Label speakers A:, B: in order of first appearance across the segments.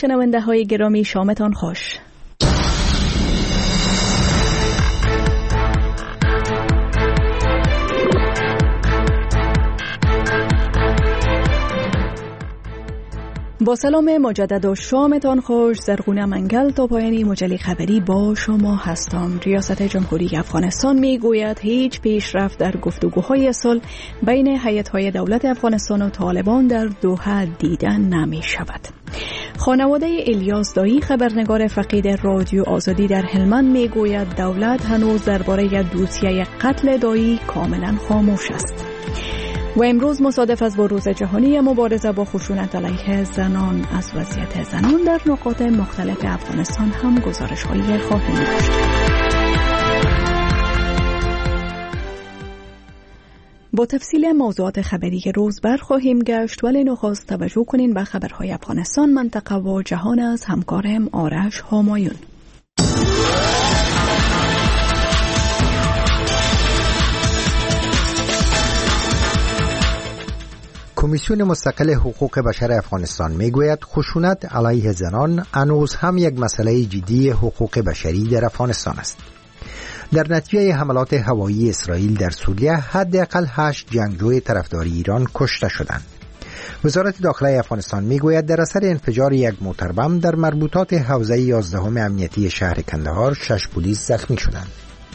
A: شنونده های گرامی، شامتان خوش. با سلام مجدد و شامتان خوش. زرغونه منگل تا پایانی مجله خبری با شما هستم. ریاست جمهوری افغانستان می گوید هیچ پیشرفت در گفتگوهای صلح بین هیئت‌های دولت افغانستان و طالبان در دوحه دیده نمی شود. خانواده الیاس دایی، خبرنگار فقید رادیو آزادی در هلمند، می گوید دولت هنوز درباره دوسیه قتل دایی کاملا خاموش است. و امروز مصادف است با روز جهانی مبارزه با خشونت علیه زنان. از وضعیت زنان در نقاط مختلف افغانستان هم گزارش‌هایی خواهیم داشت. با تفصیل موضوعات خبری روز برخواهیم گشت، ولی نخست توجه کنین به خبرهای افغانستان، منطقه و جهان از همکارم آرش همایون.
B: کمیسیون مستقل حقوق بشر افغانستان میگوید خشونت علیه زنان هنوز هم یک مسئله جدی حقوق بشری در افغانستان است. در نتیجه حملات هوایی اسرائیل در سوریه حداقل 8 جنگجوی طرفدار ایران کشته شدند. وزارت داخله افغانستان میگوید در اثر انفجار یک موتر بم در مربوطات حوزه 11 امنیتی شهر کندهار 6 پلیس زخمی شدند.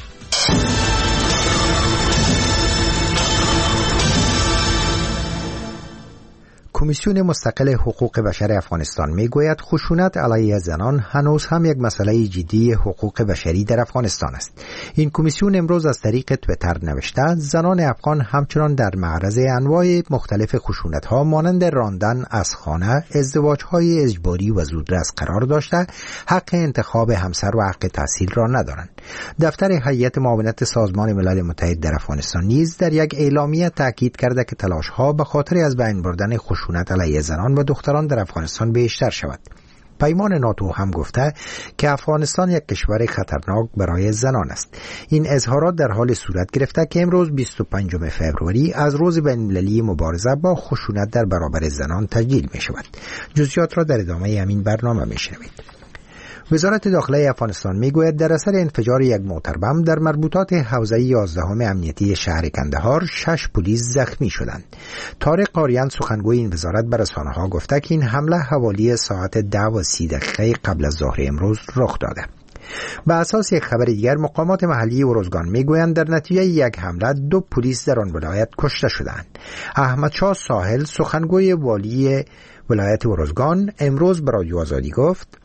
B: کمیسیون مستقل حقوق بشر افغانستان میگوید خشونت علیه زنان هنوز هم یک مسئله جدی حقوق بشری در افغانستان است. این کمیسیون امروز از طریق توییتر نوشته زنان افغان همچنان در معرض انواع مختلف خشونت‌ها مانند راندن از خانه، ازدواج‌های اجباری و زودرس قرار داشته حق انتخاب همسر و حق تحصیل را ندارند. دفتر هیئت معاونت سازمان ملل متحد در افغانستان نیز در یک اعلامیه تاکید کرده که تلاش‌ها به خاطر از بین بردن خشونت علیه زنان و دختران در افغانستان بیشتر شود. پیمان ناتو هم گفته که افغانستان یک کشور خطرناک برای زنان است. این اظهارات در حال صورت گرفته که امروز 25 فوریه از روز بین‌المللی مبارزه با خشونت در برابر زنان تجلیل می شود. جزئیات را در ادامه همین برنامه می شنوید. وزارت داخله افغانستان میگوید در اثر انفجار یک موتر بم در مربوطات حوزه 11 امنیتی شهر کندهار 6 پلیس زخمی شدند. طارق قاریان سخنگوی این وزارت به رسانه‌ها گفته که این حمله حوالی ساعت 10:30 قبل از ظهر امروز رخ داده. به اساس یک خبر دیگر مقامات محلی اروزگان میگویند در نتیجه یک حمله 2 پلیس در آن ولایت کشته شدند. احمد شاه ساحل سخنگوی والی ولایت اروزگان امروز به رادیو آزادی گفت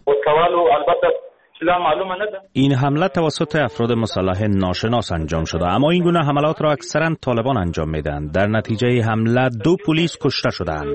C: این حمله توسط افراد مسلح ناشناس انجام شده، اما این گونه حملات را اکثرا طالبان انجام میدهند. در نتیجه حمله 2 پلیس کشته شدند.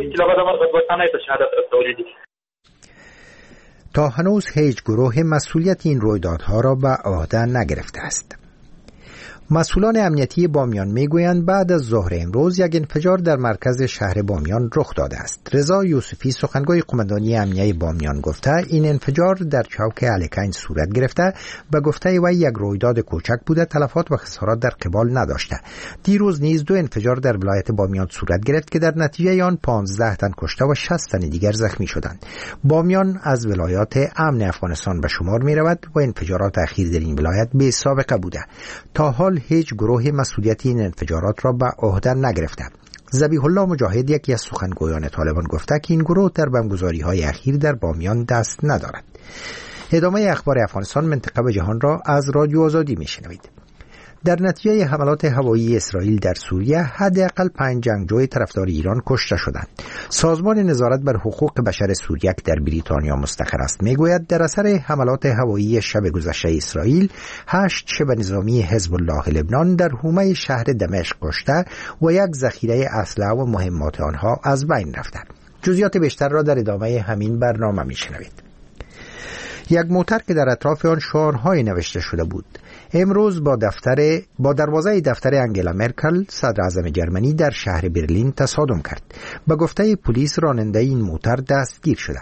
B: تا هنوز هیچ گروه مسئولیت این رویدادها را به عهده نگرفته است. مسئولان امنیتی بامیان میگویند بعد از ظهر امروز یک انفجار در مرکز شهر بامیان رخ داده است. رضا یوسفی سخنگوی قماندانی امنیتی بامیان گفته این انفجار در چوک الکین صورت گرفته. به گفته وی یک رویداد کوچک بوده، تلفات و خسارات در قبال نداشته. دیروز نیز 2 انفجار در ولایت بامیان صورت گرفت که در نتیجه آن 15 تن کشته و 60 تن دیگر زخمی شدند. بامیان از ولایات امن افغانستان به شمار می رود و انفجارات اخیر در این ولایت بی سابقه بوده. تا حال هیچ گروه مسئولیت این انفجارات را به عهده نگرفته. ذبیح الله مجاهد یکی از سخنگویان طالبان گفته که این گروه در بمبگذاری‌های اخیر در بامیان دست ندارد. ادامه اخبار افغانستان، منطقه و جهان را از رادیو آزادی میشنوید. در نتیجه حملات هوایی اسرائیل در سوریه حداقل 5 جنگجوی طرفدار ایران کشته شدند. سازمان نظارت بر حقوق بشر سوریه در بریتانیا مستقر است میگوید در اثر حملات هوایی شب گذشته اسرائیل 8 شبه نظامی حزب الله لبنان در حومه شهر دمشق کشته و یک ذخیره اسلحه و مهمات آنها از بین رفته. جزئیات بیشتر را در ادامه همین برنامه میشنوید. یک موتر که در اطراف آن شعارهای نوشته شده بود امروز با دروازه دفتر انگلا مرکل صدر اعظم جرمنی در شهر برلین تصادم کرد. به گفته پلیس راننده این موتر دستگیر شده.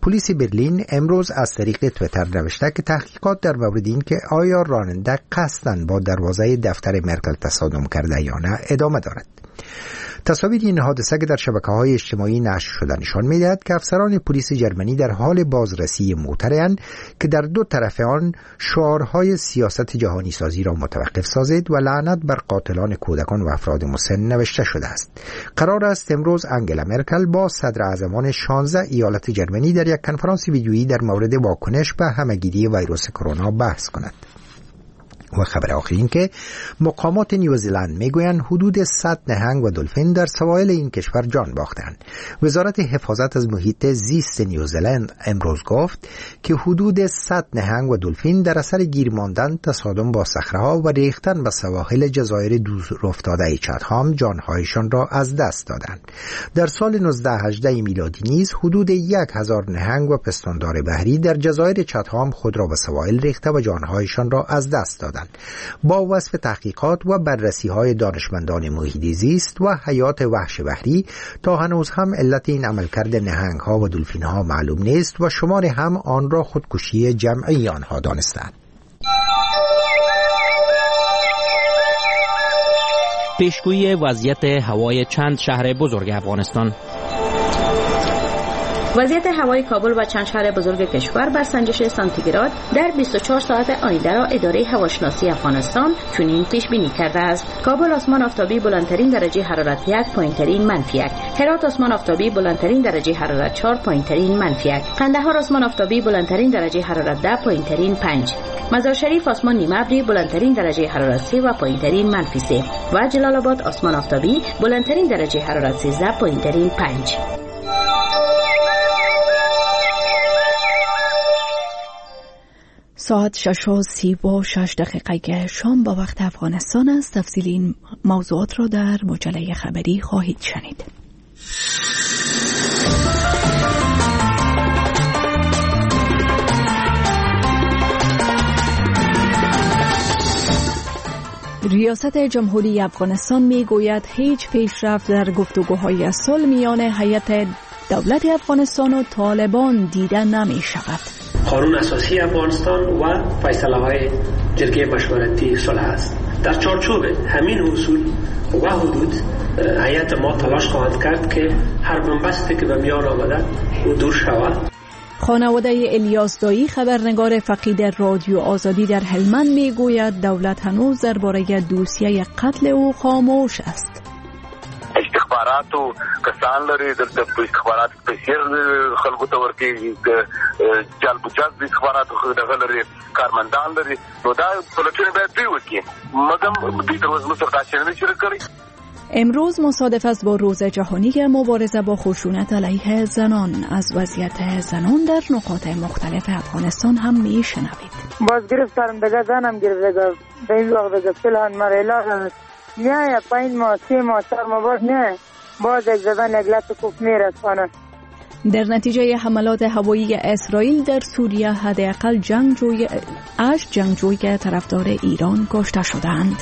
B: پلیس برلین امروز از طریق توییتر نوشته که تحقیقات در مورد این که آیا راننده قصداً با دروازه دفتر مرکل تصادم کرده یا نه ادامه دارد. تصاویر این حادثه که در شبکه‌های اجتماعی نشر شده نشان می‌دهد که افسران پلیس جرمنی در حال بازرسی موترند که در دو طرف آن شعارهای سیاست جهانی سازی را متوقف سازید و لعنت بر قاتلان کودکان و افراد مسن نوشته شده است. قرار است امروز آنگلا مرکل با صدر اعظمان 16 ایالت جرمنی در یک کنفرانس ویدیویی در مورد واکنش به همه‌گیری ویروس کرونا بحث کند. و خبر آخر این که مقامات نیوزیلند میگویند حدود 100 نهنگ و دلفین در سواحل این کشور جان باختند. وزارت حفاظت از محیط زیست نیوزیلند امروز گفت که حدود 100 نهنگ و دلفین در اثر گیر ماندن، تصادم با صخره‌ها و ریختن به سواحل جزایر دور افتاده چتهام جانهایشان را از دست دادند. در سال 1918 میلادی نیز حدود 1000 نهنگ و پستاندار بحری در جزایر چتهام خود را به سواحل ریخته و جانهایشان را از دست دادند. با وصف تحقیقات و بررسی‌های دانشمندان محیط زیست و حیات وحش بحری تا هنوز هم علت این عملکرد نهنگ‌ها و دلفین‌ها معلوم نیست و شمار هم آن را خودکشی جمعی آنها دانستند.
D: پیشگویی وضعیت هوای چند شهر بزرگ افغانستان.
E: وضعیت هوای کابل و چند شهر بزرگ کشور بر سنجش سانتیگراد در 24 ساعت آینده را اداره هواشناسی افغانستان چنین پیش بینی کرده است: کابل آسمان آفتابی بلندترین درجه حرارت 1، پایینترین -1. هرات آسمان آفتابی بلندترین درجه حرارت 4، پایینترین -1. قندهار آسمان آفتابی بلندترین درجه حرارت 10، پایینترین 5. مزار شریف آسمان نیمه ابری بلندترین درجه حرارت 3 و پایینترین -3 و جلال آباد آسمان آفتابی بلندترین درجه حرارت 13، پایینترین 5.
A: ساعت 6:36 شام با وقت افغانستان است. تفصیل این موضوعات را در مجله خبری خواهید شنید. ریاست جمهوری افغانستان میگوید هیچ پیشرفت در گفتگوهای صلح میان هیئت دولت افغانستان و طالبان دیده نمی شود.
F: قانون اساسی افغانستان و فیصله‌های جرگه مشورتی صلح است. در چارچوب همین اصول و حدود هیئت ما تلاش خواهد کرد که هر بنبستی که به میان آمده او دور شود.
A: خانواده الیاس دایی خبرنگار فقید رادیو آزادی در هلمند میگوید دولت هنوز درباره دوسیه قتل او خاموش است.
G: استخبارات و کسان لري د استخبارات بسیر خلکو ته ورکیږي جلب استخبارات دغه لري کارمندان لري نو دا پلټنه باید دوی وکړي مګم دوی تر اوسه څه تاسو نه شروع کړی.
A: امروز مصادف است با روز جهانی مبارزه با خشونت علیه زنان. از وضعیت زنان در نقاط مختلف افغانستان هم میشنوید.
H: باز گرفتارم دیگه زنم گرفته به این وقت دیگه فلان مرحله نه 5 ماه 3 ماه 4 ماه باز نه باز یک زدن یک لط کوف میرسانه.
A: در نتیجه حملات هوایی اسرائیل در سوریه حداقل جنگجوی طرفدار ایران کشته شدند.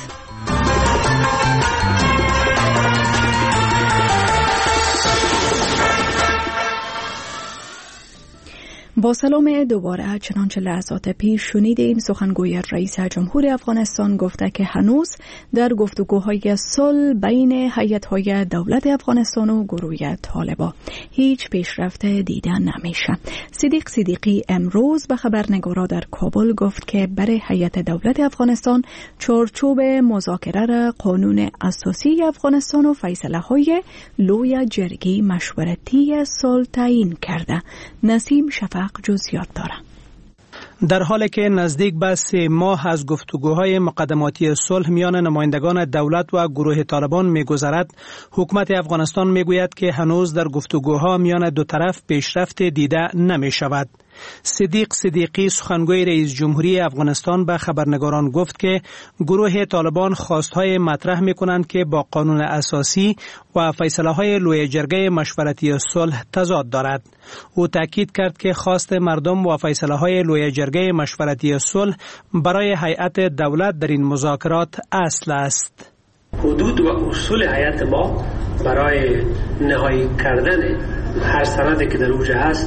A: با سلام دوباره، چنانچه لحظات پیش شنیدیم سخنگوی رئیس جمهور افغانستان گفته که هنوز در گفتگوهای صلح بین هیئت‌های دولت افغانستان و گروه طالبان هیچ پیشرفت دیده نمیشه. صدیق صدیقی امروز به خبرنگارا در کابل گفت که برای هیئت دولت افغانستان چارچوب مذاکره را قانون اساسی افغانستان و فیصله‌های لوی جرگه مشورتی صلح تعیین کرده. نسیم شفق جزئیات داره.
I: در حالی که نزدیک به 3 ماه از گفتگوهای مقدماتی صلح میان نمایندگان دولت و گروه طالبان می‌گذرد، حکومت افغانستان میگوید که هنوز در گفتگوها میان دو طرف پیشرفت دیده نمی‌شود. صدیق صدیقی سخنگوی رئیس جمهوری افغانستان به خبرنگاران گفت که گروه طالبان خواستهای مطرح می‌کنند که با قانون اساسی و فیصله‌های لوی جرگه مشورتی صلح تضاد دارد. او تاکید کرد که خواست مردم و فیصله‌های لوی جرگه مشورتی صلح برای هیئت دولت در این مذاکرات اصل است.
F: حدود و اصول هیئت ما برای نهایی کردن هر سندی که در اوج هست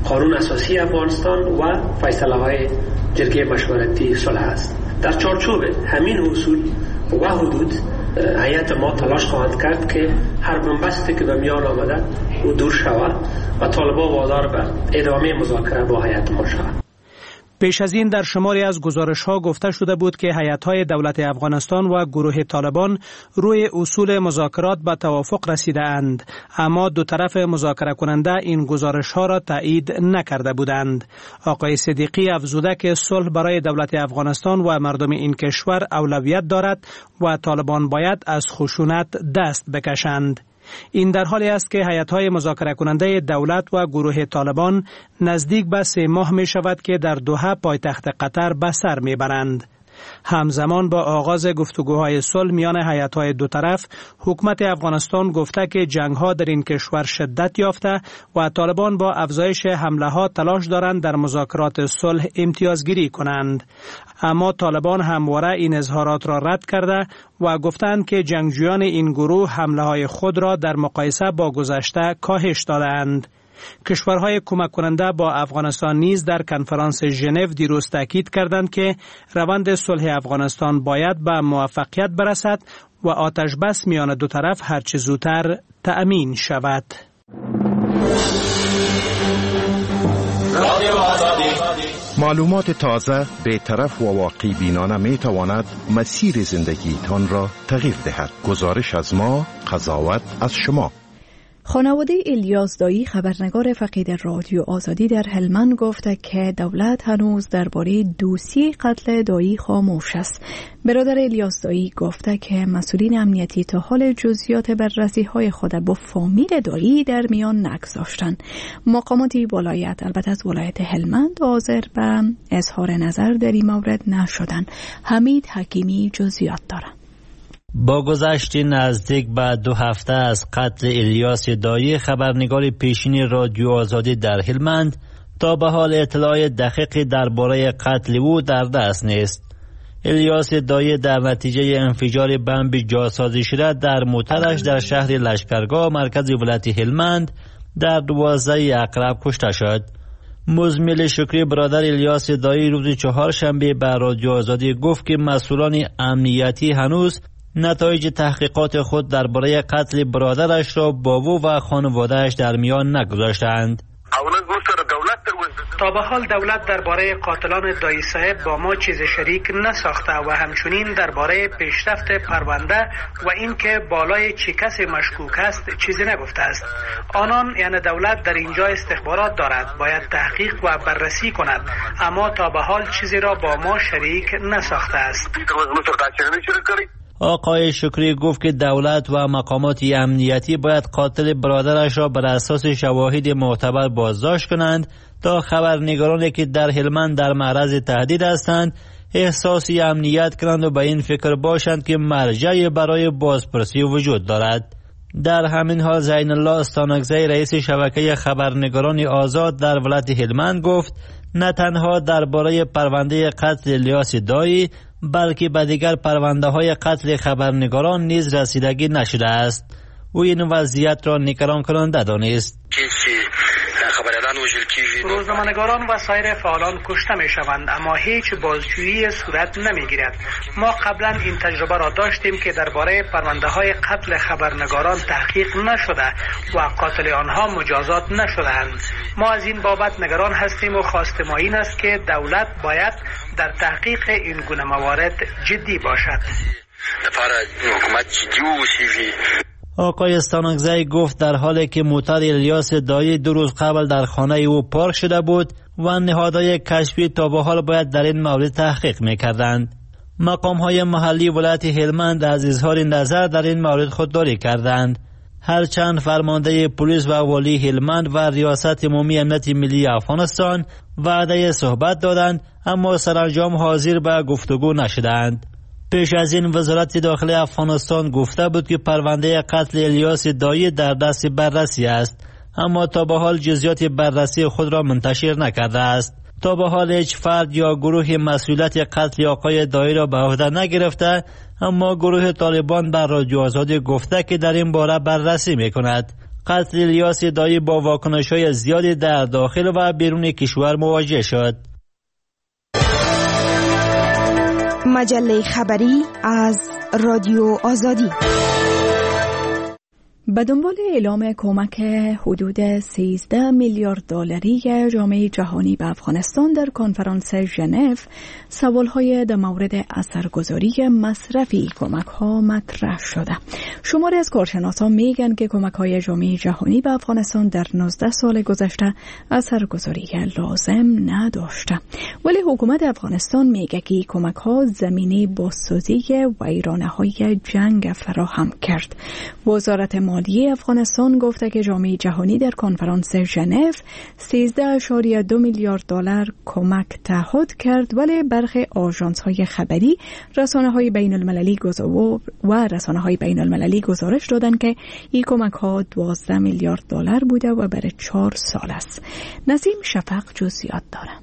F: قانون اساسی افغانستان و فیصله های جرگه مشورتی صلح است. در چارچوب همین اصول و حدود هیئت ما تلاش خواهد کرد که هر بنبستی که به میان آمده او دور شود و طالبان وادار به ادامه مذاکره با هیئت ما شود.
I: پیش از این در شماری از گزارش‌ها گفته شده بود که هیئت‌های دولت افغانستان و گروه طالبان روی اصول مذاکرات به توافق رسیده‌اند، اما دو طرف مذاکره کننده این گزارش‌ها را تایید نکرده بودند. آقای صدیقی افزوده که صلح برای دولت افغانستان و مردم این کشور اولویت دارد و طالبان باید از خشونت دست بکشند. این در حالی است که هیئت‌های مذاکره کننده دولت و گروه طالبان نزدیک به 3 ماه می شود که در دوحه پایتخت قطر به سر می برند. همزمان با آغاز گفتگوهای صلح میان هیئت‌های دو طرف، حکومت افغانستان گفته که جنگ‌ها در این کشور شدت یافته و طالبان با افزایش حمله‌ها تلاش دارند در مذاکرات صلح امتیازگیری کنند. اما طالبان همواره این اظهارات را رد کرده و گفتند که جنگجویان این گروه حمله‌های خود را در مقایسه با گذشته کاهش دادند. کشورهای کمک کننده با افغانستان نیز در کنفرانس ژنو دیروز تاکید کردند که روند صلح افغانستان باید به موفقیت برسد و آتش بس میان دو طرف هرچه زودتر تأمین شود.
J: معلومات تازه، بی‌طرف و واقعی بینانه می تواند مسیر زندگی تان را تغییر دهد. گزارش از ما، قضاوت از شما.
A: خانواده الیاس دایی، خبرنگار فقید رادیو آزادی در هلمند، گفته که دولت هنوز درباره دوسیه قتل دایی خاموش است. برادر الیاس دایی گفته که مسئولین امنیتی تا حال جزئیات بررسی‌های خود با فامیل دایی در میان نگذاشتند. مقامات ولایت، البته از ولایت هلمند، حاضر به اظهار نظر در این مورد نشدند. حمید حکیمی جزئیات دارد.
K: با گذشت نزدیک به 2 هفته از قتل الیاس دایی، خبرنگار پیشین رادیو آزادی در هلمند، تا به حال اطلاع دقیقی درباره قتل او در دست نیست. الیاس دایی در نتیجه انفجار بمب جاسازی شده در موترش در شهر لشکرگاه مرکز ولایت هلمند در 12 اقرب کشته شد. مزمل شکری، برادر الیاس دایی، روز 4 شنبه به رادیو آزادی گفت که مسئولان امنیتی هنوز نتایج تحقیقات خود درباره قتل برادرش را با او و خانواده‌اش در میان نگذاشتند.
I: تا به حال دولت درباره قاتلان دایی صاحب با ما چیز شریک نساخته و همچنین درباره پیشرفت پرونده و اینکه بالای چه کسی مشکوک است چیزی نگفته است. آنان یعنی دولت در اینجا استخبارات دارد، باید تحقیق و بررسی کند، اما تا به حال چیزی را با ما شریک نساخته است.
K: آقای شکری گفت که دولت و مقامات امنیتی باید قاتل برادرش را بر اساس شواهد معتبر بازداشت کنند تا خبرنگارانی که در هلمند در معرض تهدید هستند احساس امنیت کنند و به این فکر باشند که مرجعی برای بازپرسی وجود دارد. در همین حال زین الله استانکزی، رئیس شبکه خبرنگاران آزاد در ولایت هلمند، گفت نه تنها درباره پرونده قتل الیاس دایی بلکه به دیگر پرونده های قتل خبرنگاران نیز رسیدگی نشده است. او این وضعیت را نگران کننده دانست.
I: روزنامه‌نگاران و سایر فعالان کشته می شوند اما هیچ بازجویی صورت نمی گیرد. ما قبلا این تجربه را داشتیم که درباره پرونده های قتل خبرنگاران تحقیق نشده و قاتل آنها مجازات نشدند. ما از این بابت نگران هستیم و خواست ما این است که دولت باید در تحقیق این گونه موارد جدی باشد.
K: آقای استانکزی گفت در حالی که موتر الیاس دایی 2 روز قبل در خانه او پارک شده بود و نهادهای کشفی تا به حال باید در این مورد تحقیق می‌کردند. مقام‌های محلی ولایت هلمند از اظهار نظر در این مورد خودداری کردند. هرچند فرمانده پلیس و والی هلمند و ریاست عمومی امنیت ملی افغانستان وعده صحبت دادند اما سرانجام حاضر به گفتگو نشدند. پیش از این وزارت داخلی افغانستان گفته بود که پرونده قتل الیاس دایی در دست بررسی است، اما تا به حال جزئیات بررسی خود را منتشر نکرده است. تا به حال هیچ فرد یا گروه مسئولیت قتل آقای دایی را به عهده نگرفته، اما گروه طالبان بر رادیو آزادی گفته که در این باره بررسی میکند. قتل الیاس دایی با واکنش‌های زیادی در داخل و بیرون کشور مواجه شد.
L: مجله خبری از رادیو آزادی.
A: به دنبال اعلام کمک حدود 13 میلیارد دلاری جامعه جهانی به افغانستان در کنفرانس ژنو، سوال‌های در مورد اثرگذاری مصرفی کمک‌ها مطرح شده. شماری از کارشناسان میگن که کمک‌های جامعه جهانی به افغانستان در 19 سال گذشته اثرگذاری لازم نداشته. ولی حکومت افغانستان میگه که کمک‌ها زمینه بازسازی ویرانه‌های جنگ فراهم کرد. وزارت مالی افغانستان گفته که جامعه جهانی در کنفرانس ژنو 13.2 میلیارد دلار کمک تعهد کرد، ولی برخی آژانس‌های خبری، رسانه‌های بین‌المللی گزارش دادند که این کمک‌ها 12 میلیارد دلار بوده و برای 4 سال است. نسیم شفق جزئیات داره.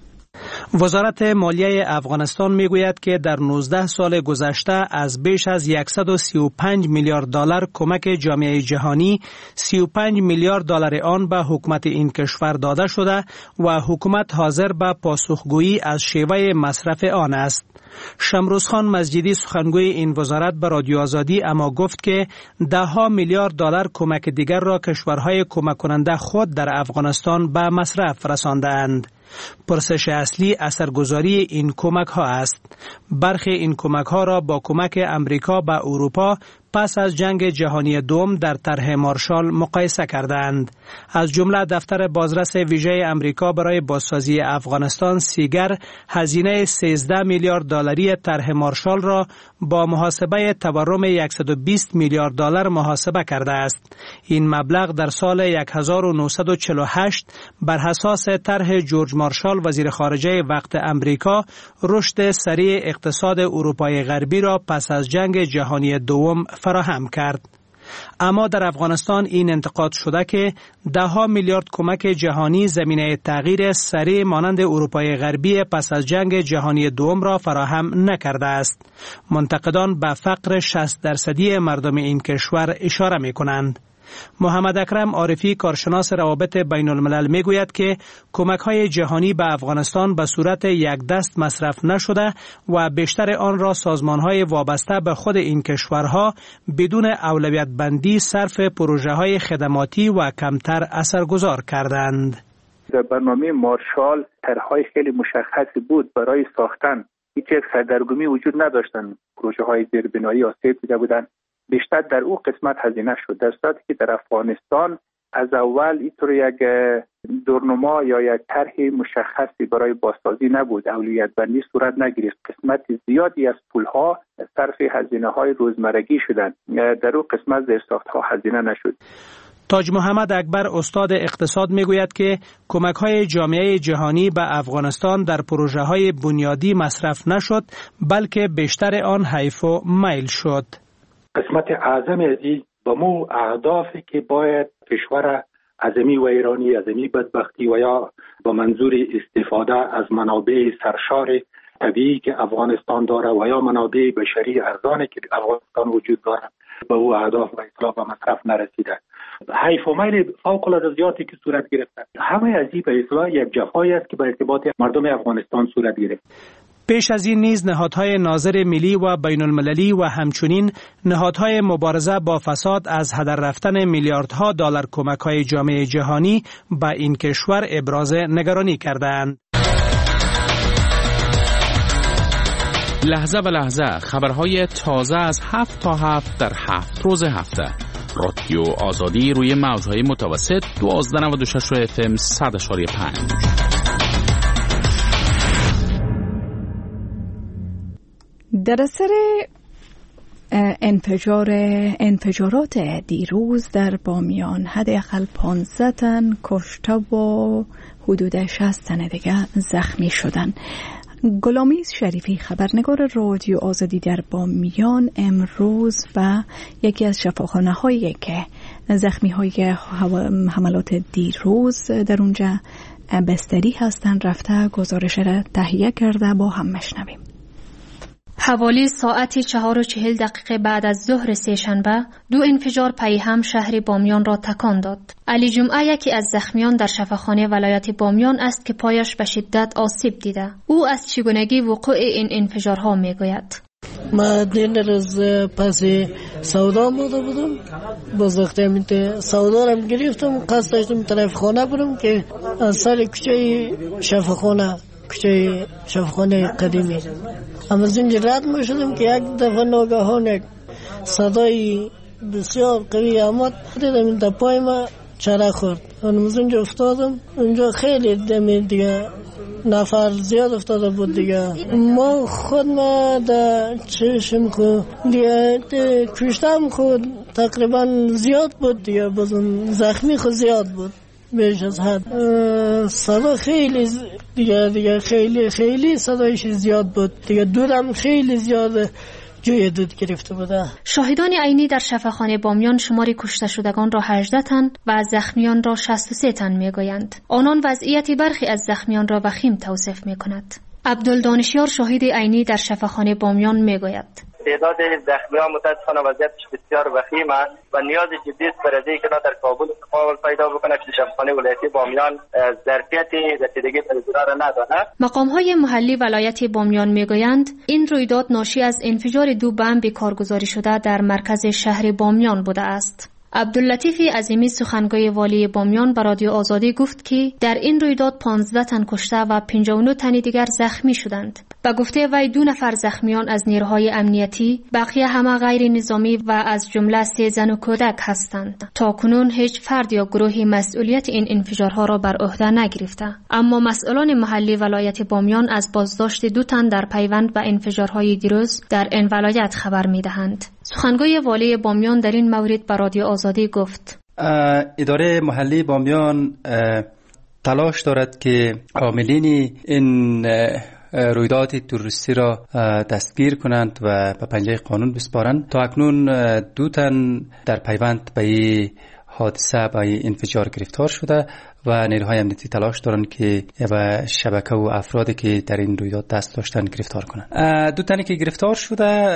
I: وزارت مالیه افغانستان میگوید که در 19 سال گذشته از بیش از 135 میلیارد دلار کمک جامعه جهانی 35 میلیارد دلار آن به حکومت این کشور داده شده و حکومت حاضر به پاسخگویی از شیوه مصرف آن است. شمروزخان مسجدی سخنگوی این وزارت به رادیو آزادی اما گفت که 10 میلیارد دلار کمک دیگر را کشورهای کمک کننده خود در افغانستان به مصرف رساندند. پرسش اصلی اثرگذاری این کمک ها است. برخی این کمک ها را با کمک امریکا به اروپا پس از جنگ جهانی دوم در طرح مارشال مقایسه کردند. از جمله دفتر بازرس ویژه امریکا برای بازسازی افغانستان سیگر هزینه 13 میلیارد دلاری طرح مارشال را با محاسبه تورم 120 میلیارد دلار محاسبه کرده است. این مبلغ در سال 1948 بر اساس طرح جورج مارشال وزیر خارجه وقت امریکا رشد سریع اقتصاد اروپای غربی را پس از جنگ جهانی دوم فراهم کرد. اما در افغانستان این انتقاد شده که 10 میلیارد کمک جهانی زمینه تغییر سریع مانند اروپای غربی پس از جنگ جهانی دوم را فراهم نکرده است. منتقدان به فقر 60% مردم این کشور اشاره می کنند. محمد اکرم عارفی کارشناس روابط بین الملل می گوید که کمک های جهانی به افغانستان به صورت یک دست مصرف نشده و بیشتر آن را سازمان های وابسته به خود این کشورها بدون اولویت بندی صرف پروژه های خدماتی و کمتر اثرگذار کردند.
M: در برنامه مارشال طرح‌های خیلی مشخصی بود برای ساختن. هیچ یک سردرگمی وجود نداشتند. پروژه های زیربنایی آسیب دیده بودند. بیشتر در او قسمت هزینه شد، در صورتی که در افغانستان از اول اینطور یک دورنما یا یک طرح مشخصی برای بازسازی نبود، اولویت بندی صورت نگرفت. قسمت زیادی از پولها صرف هزینه‌های روزمرگی شدند، در او قسمت زیرساخت‌ها هزینه نشد.
I: تاج محمد اکبر استاد اقتصاد میگوید که کمک‌های جامعه جهانی به افغانستان در پروژه‌های بنیادی مصرف نشد، بلکه بیشتر آن حیف و میل شد.
N: قسمت اعظم از این به مو اهدافی که باید کشور عظمی و ایرانی عظمی بدبختی و یا به منظور استفاده از منابع سرشار طبیعی که افغانستان داره و یا منابع بشری ارزانی که افغانستان وجود داره به او اهداف و اصلاح و مصرف نرسیده. حیف و میل فوق‌العاده زیادی که صورت گرفته. همه از این به اصلاح یک جفایی است که به ارتباط مردم افغانستان صورت گرفت.
I: پیش از این نیز نهادهای ناظر ملی و بین المللی و همچنین نهادهای مبارزه با فساد از هدر رفتن میلیاردها دلار کمک‌های جامعه جهانی به این کشور ابراز نگرانی کردند.
O: لحظه به لحظه خبرهای تازه از 7 تا 7 در 7 روز هفته. رادیو آزادی روی موج‌های متوسط 1296 FM 100.5.
A: در اثر انفجارات دیروز در بامیان حداقل 15 تن کشته و حدود 60 تن دیگه زخمی شدن. گلامیز شریفی خبرنگار رادیو آزادی در بامیان امروز و یکی از شفاخانه هایی که زخمی های حملات دیروز در اونجا بستری هستن رفته گزارش را تهیه کرده، با هم مشنویم.
P: حوالی ساعت 4:40 بعد از ظهر سه‌شنبه 2 انفجار پی هم شهر بامیان را تکان داد. علی جمعه یکی از زخمیان در شفاخانه ولایت بامیان است که پایش به شدت آسیب دیده. او از چگونگی وقوع این انفجارها میگوید.
Q: ما دین روز پس سودا بودم باز وقتی میته سودا رو گرفتم قصد داشتم طرف خانه برم که از سر کوچه شفاخانه قدیمی اما از اینجا رد میشدم که یک دفعه ناگهان صدای بسیار قوی آمد. دیدم این پای ما چرا خورد. از اینجا افتادم. اونجا خیلی دمی دیگه نفر زیاد افتاده بود دیگه. ما خود ما در چشم خود دیگه کشتم خود تقریبا زیاد بود دیگه. بازم زخمی خود زیاد بود بیش از حد. صدا خیلی دیگه خیلی صدایش زیاد بود دیگه. دودم خیلی زیاد جوی دود گرفته بوده.
P: شاهدان عینی در شفاخانه بامیان شمار کشته شدگان را 18 تن و زخمیان را 63 تن میگویند. آنان وضعیت برخی از زخمیان را وخیم توصیف میکند. عبدالدانشیار شاهد عینی در شفاخانه بامیان میگوید
R: تعداد زخمیان متاسفانه وضعیتش بسیار وخیم است و نیاز جدی است برای اینکه در کابل تحول پیدا بکنه که شفاخانه ولایتی بامیان ظرفیت رسیدگی به اجرا را ندارد.
P: مقام‌های محلی ولایت بامیان میگویند این رویداد ناشی از انفجار 2 بمب کارگزاری شده در مرکز شهر بامیان بوده است. عبداللطیف عظیمی سخنگوی والی بامیان به رادیو آزادی گفت که در این رویداد 15 تن کشته و 59 تن دیگر زخمی شدند. به گفته وی 2 نفر زخمیان از نیروهای امنیتی، بقیه همه غیر نظامی و از جمله 3 زن و کودک هستند. تاکنون هیچ فرد یا گروهی مسئولیت این انفجارها را بر عهده نگرفته، اما مسئولان محلی ولایت بامیان از بازداشت 2 تن در پیوند به انفجارهای دیروز در این ولایت خبر می‌دهند. سخنگوی والی بامیان در این مورد به رادیو آزادی گفت
S: اداره محلی بامیان تلاش دارد که عاملین این رویداد تروریستی را دستگیر کنند و به پنجه قانون بسپارند. تا اکنون 2 تن در پیوند به این حادثه به این انفجار گرفتار شده و نیروهای امنیتی تلاش دارند که و شبکه و افرادی که در این رویداد دست داشتن گرفتار کنند. 2 تنی که گرفتار شده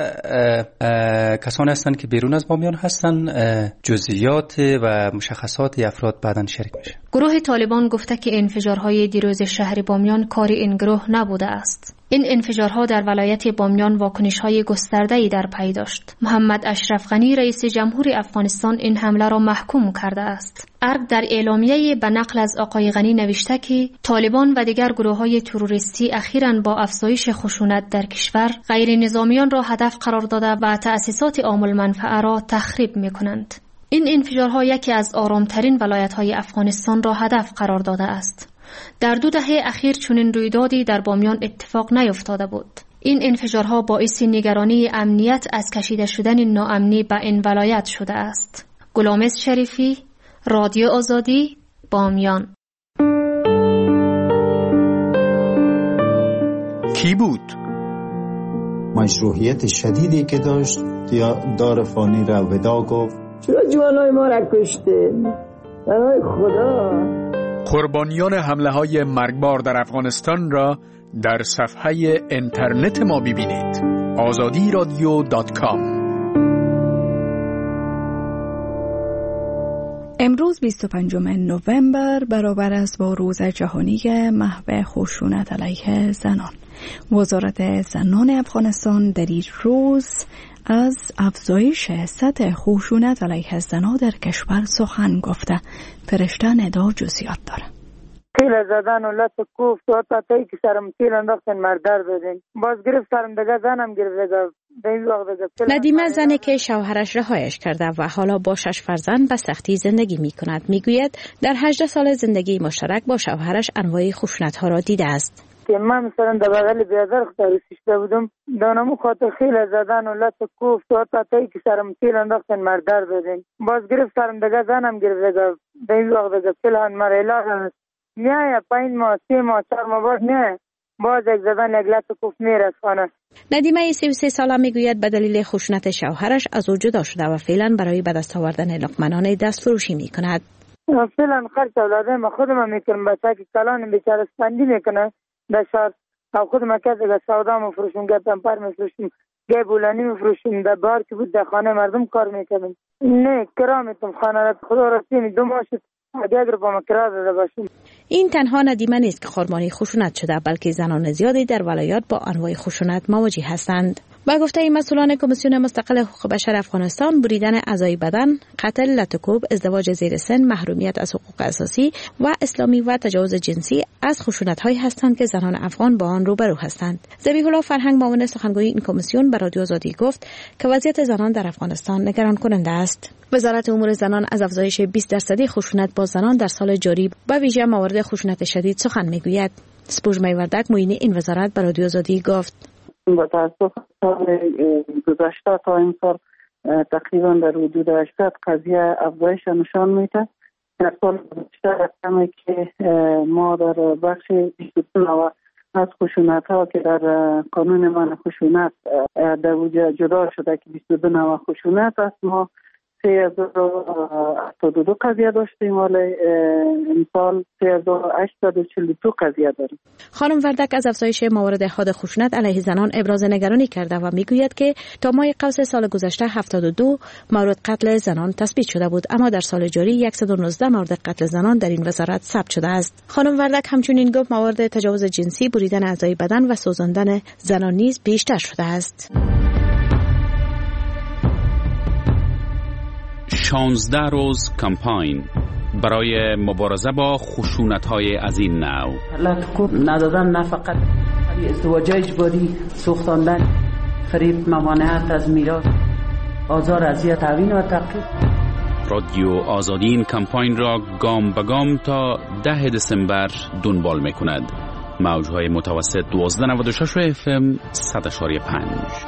S: کسانی هستند که بیرون از بامیان هستند. جزئیات و مشخصات افراد بعداً شریک میشه.
P: گروه طالبان گفته که انفجارهای دیروز شهر بامیان کار این گروه نبوده است. این انفجارها در ولایت بامیان واکنش‌های گسترده‌ای در پی داشت. محمد اشرف غنی رئیس جمهور افغانستان این حمله را محکوم کرده است. ارگ در اعلامیه به نقل از آقای غنی نوشته که طالبان و دیگر گروه‌های تروریستی اخیراً با افزایش خشونت در کشور غیر نظامیان را هدف قرار داده و تأسیسات عام المنفعه را تخریب می‌کنند. این انفجارها یکی از آرامترین ولایت‌های افغانستان را هدف قرار داده است. در 2 دهه اخیر چنین رویدادی در بامیان اتفاق نیفتاده بود. این انفجارها باعث نگرانی امنیت از کشیده شدن ناامنی به این ولایت شده است. غلامرضا شریفی، رادیو آزادی، بامیان.
T: کی بود؟
U: مشروعیت شدیدی که داشت یا دار فانی را ودا گفت.
V: چرا جوانای ما را کشته؟ برای خدا.
T: قربانیان حمله های مرگبار در افغانستان را در صفحه اینترنت ما ببینید. azadiradio.com.
A: امروز 25 نوامبر برابر است با روز جهانی محو خشونت علیه زنان. وزارت زنان افغانستان در این روز از افزایش سطح خشونت علیه زنان در کشور سخن گفته. فرشته ندا جزئیات داره.
H: تیل زدن و لط کوفت و تایی که سرم تیل انداختن مردر بدین. باز گرفت سرم دیگه زنم گرفت دیگه.
E: ندیمه زنی که شوهرش رهایش کرده و حالا با 6 فرزند به سختی زندگی می کند می گوید در 18 سال زندگی مشترک با شوهرش انواع خشونت ها را دیده است.
H: که من مثلا در بغل بیادر خطرشته بودم دانمو خاطر خیلی زدن و لط کوفت و تایی که سرم تیل انداختن مردر بدین. باز گرفت سرم دیگه زنم گرفت دیگه فلان مرحله نه 5 ماه 3 ماه 4 ماه بعد نه باز یک زدن یک لط کوفت میرسانه.
E: ندیمه 33 ساله میگوید به دلیل خشونت شوهرش از او جدا شده و فعلا برای به دست آوردن لقمه‌نان دستفروشی میکند.
H: فعلا خرج اولاده ما خودم میکنم بچه که کلان بیچاره اسپندی میکنه در شهر او خود مکه دیگه سودا میفروشیم، گه پمپر میفروشیم، گه بولانی میفروشیم. در بار که بود در خانه مردم کار میکردیم. نه کرا میتونم خانه را خدا راستی 2 ماه شد اگر با ما کرا داده باشیم.
E: این تنها ندیمه نیست که خرمانی خشونت شده، بلکه زنان زیادی در ولایات با انواع خشونت مواجه هستند. با گفته مسئولان کمیسیون مستقل حقوق بشر افغانستان، بریدن اعضای بدن، قتل، لطکوب، ازدواج زیر سن، محرومیت از حقوق اساسی و اسلامی و تجاوز جنسی از خشونت‌هایی هستند که زنان افغان با آن روبرو هستند. ذبیح الله فرهنگ، معاون سخنگوی این کمیسیون، به رادیو آزادی گفت که وضعیت زنان در افغانستان نگران کننده است. وزارت امور زنان از افزایش 20% خشونت با زنان در سال جاری به ویژه موارد خشونت شدید سخن میگوید. سپوږمۍ وردک، معین این وزارت، به رادیو آزادی گفت:
B: با تاسف سال گذشته تا این سال تقریبا در حدود 80 قضیه افزایش نشان میده. در سال گذشته رقمی که ما در بخش 22 از خشونت ها که در قانون من خشونت در جدا شده که 22 خشونت است، ما 3082 قضیه داشتیم، ولی امسال 3842 قضیه داریم.
E: خانم وردک از افزایش موارد حاد خشونت علیه زنان ابراز نگرانی کرده و میگوید که تا ماه قوس سال گذشته 72 مورد قتل زنان تثبیت شده بود، اما در سال جاری 119 مورد قتل زنان در این وزارت ثبت شده است. خانم وردک همچنین گفت موارد تجاوز جنسی، بریدن اعضای بدن و سوزاندن زنان نیز بیشتر شده است.
O: 16 روز کمپاین برای مبارزه با خشونت‌های از این نوع.
C: لطکوب ندادن، نه فقط ازدواج اجباری، سوختاندن، فریب، ممانعت از میراث، آزار، اذیت، تعوین و تعقیب.
O: رادیو آزادی این کمپاین را گام به گام تا 10 دسامبر دنبال می‌کند. موج‌های متوسط 1296 FM 100.5.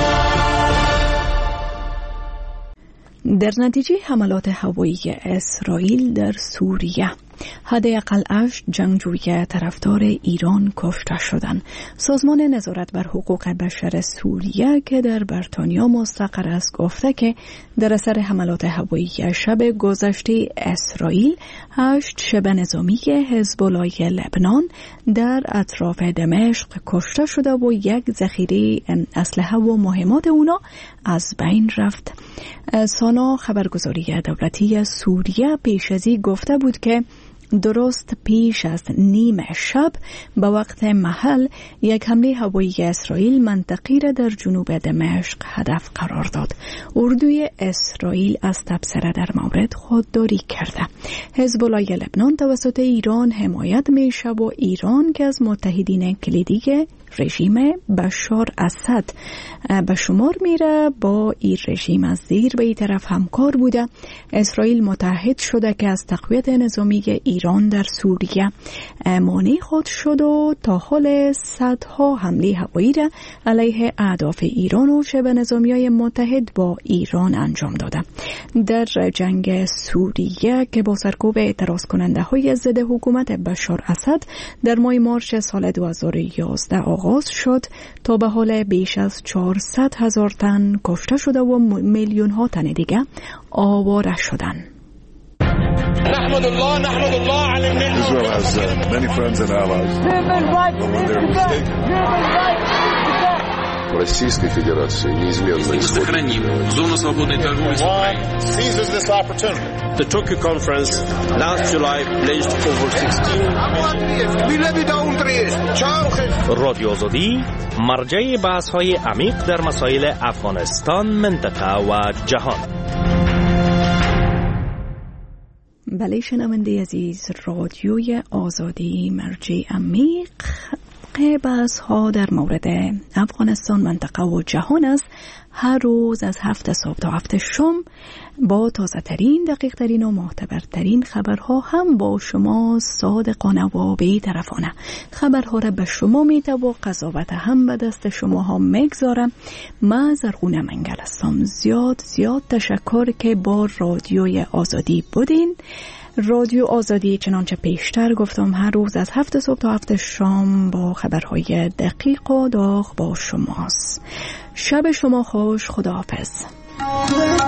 A: در نتیجه حملات هوایی اسرائیل در سوریه، حداقل 8 جنگجوی طرفدار ایران کشته شدند. سازمان نظارت بر حقوق بشر سوریه که در بریتانیا مستقر است گفته که در اثر حملات هوایی شب گذشته اسرائیل 8 شبه نظامی حزب الله لبنان در اطراف دمشق کشته شده و یک ذخیره اسلحه و مهمات اونا از بین رفت. سانا خبرگزاری دولتی سوریه پیش از این گفته بود که درست پیش از نیم شب به وقت محل یک حمله هوایی اسرائیل منطقی را در جنوب دمشق هدف قرار داد. اردوی اسرائیل از تبصره در مورد خودداری کرده. حزب الله لبنان توسط ایران حمایت میشه و ایران که از متحدین کلیدی رژیم بشار اسد به شمار میره با این رژیم از زیر به این طرف همکار بوده. اسرائیل متحد شده که از تقویت نظامی ایران در سوریه مانع خود شد و تا حال صدها حمله هوایی را علیه اهداف ایران و شبه نظامی‌های متحد با ایران انجام داده. در جنگ سوریه که با سرکوب اعتراض کننده های ضد حکومت بشار اسد در ماه مارس سال 2011 آغاز شد تا به حال بیش از 400,000 تن کشته شده و میلیون ها تن دیگه آواره شدند.
W: نحمد الله على النعمة. Israel has many friends and allies.
X: Российской Федерации неизменно
W: сохраним зону свободной торговли с Украиной. Seizes this opportunity.
Y: The Tokyo conference last July pledged over 16.
Z: رادیو آزادی مرجع بحث‌های عمیق در مسائل افغانستان، منطقه و جهان.
A: بله شنونده عزیز، رادیوی آزادی مرجع عمیق بحث ها در مورد افغانستان، منطقه و جهان است. هر روز از 7 صبح تا 7 شام با تازه ترین، دقیق ترین و معتبرترین خبرها هم با شما صادقانه و بی‌طرفانه خبرها را به شما میده و قضاوت هم به دست شما ها میگذارم. من زرغونه منگل هستم. زیاد تشکر که با رادیوی آزادی بودین. رادیو آزادی چنانچه پیشتر گفتم هر روز از 7 صبح تا 7 شام با خبرهای دقیق و داغ با شماست. شب شما خوش. خداحافظ.